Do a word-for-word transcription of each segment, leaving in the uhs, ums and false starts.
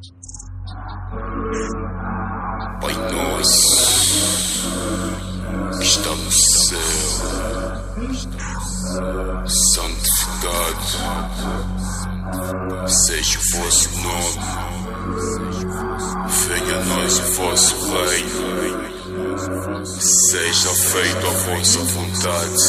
Pai nosso que está no céu, santificado seja o vosso nome, venha a nós o vosso reino, seja feita a vossa vontade,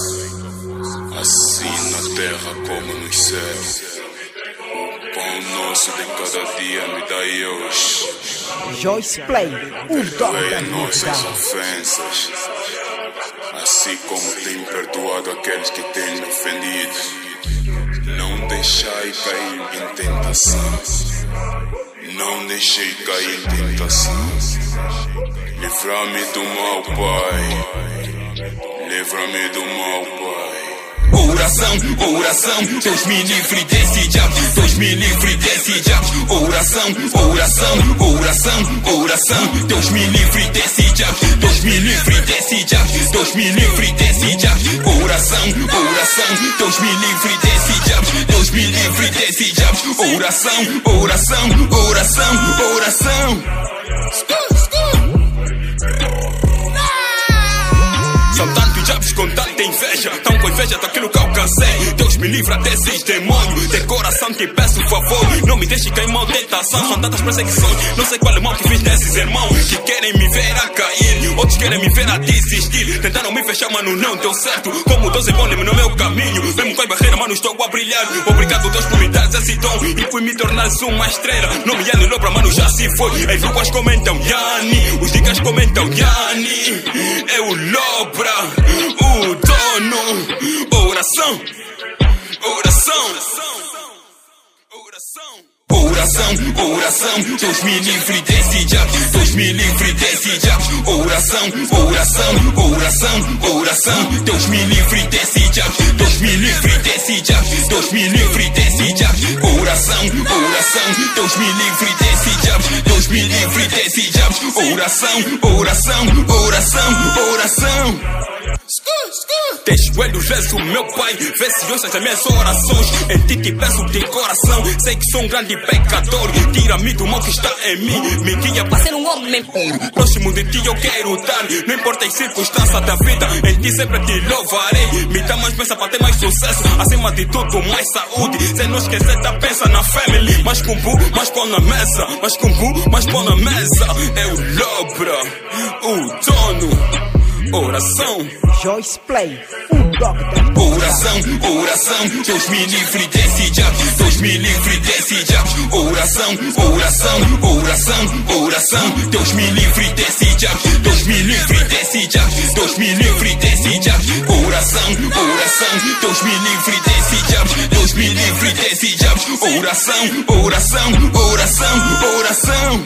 assim na terra como nos céus. O pão nosso de cada dia me dai hoje. Joyce Play, o dono da nossas novidade. ofensas, assim como tenho perdoado aqueles que têm me ofendido. Não deixai cair em tentação, não deixei cair em tentação. Livra-me do mal, Pai, livra-me do mal, Pai. Oração, oração, Deus me livre desse diabo, Deus me livre desse diabo. Oração, oração, oração, oração, Deus me livre desse diabo, Deus me livre desse diabo, Deus me livre desse diabo. Oração, oração, Deus me livre desse diabo, Deus me livre desse diabo. Oração, oração, oração, oração. São tantos diabos com tanta inveja, tão com inveja daquilo que alcancei. Deus me livra desses demônios, de coração te peço favor, não me deixe cair em mal tentação. São tantas perseguições, não sei qual é o mal que fiz nesses irmãos que querem me ver a cair, outros querem me ver a desistir. Tentaram me fechar, mano, não deu certo. Como Deus é bom no meu caminho, mesmo com a barreira, mano, estou a brilhar. Obrigado, Deus, por me dar esse dom e por me tornar uma estrela. Não me ane lobra, mano, já se foi. As ruas comentam Yani, os dicas comentam Yani. É o Lobra, o dono. Oração, oração, oração. Oração, oração, Deus me livre desse diabo, Deus me livre desse diabo. Oração, oração, oração, oração, Deus me livre desse diabo, Deus me livre desse diabo, Deus me livre desse diabo. Oração, oração, Deus me livre desse diabo, Deus me livre desse diabo. Oração, oração, oração, oração. De joelhos rezo, meu Pai, vê se ouças as minhas orações. Em ti te peço de coração, sei que sou um grande pecador. Tira-me do mal que está em mim, me guia para ser um homem puro. Próximo de ti eu quero estar, não importa as circunstâncias da vida, em ti sempre te louvarei. Me dá mais bênção para ter mais sucesso, acima de tudo mais saúde. Sem não esquecer da pensa na family, mais combo, mais pão na mesa, mais combo, mais pão na mesa. É o Lobra, o dono. Oração, Joyce Play, o dog da oração, oração, Deus me livre desse diabo, Deus me livre desse diabo. Oração, oração, oração, oração, Deus me livre desse diabo, Deus me livre desse diabo, Deus me livre desse diabo. Oração, oração, Deus me livre desse diabo, Deus me livre desse diabo. Oração, oração, oração, oração.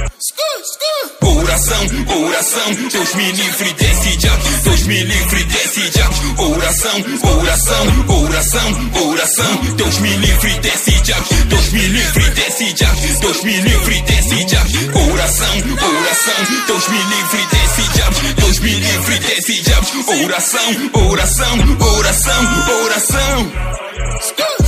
Oração, oração, Deus me livre desse diabo, Deus me livre desse diabo. Oração, oração, oração, oração, Deus me livre desse diabo, Deus me livre desse diabo, Deus me livre desse diabo. Oração, oração, Deus me livre desse diabo, Deus me livre desse diabo. Oração, oração, oração, oração.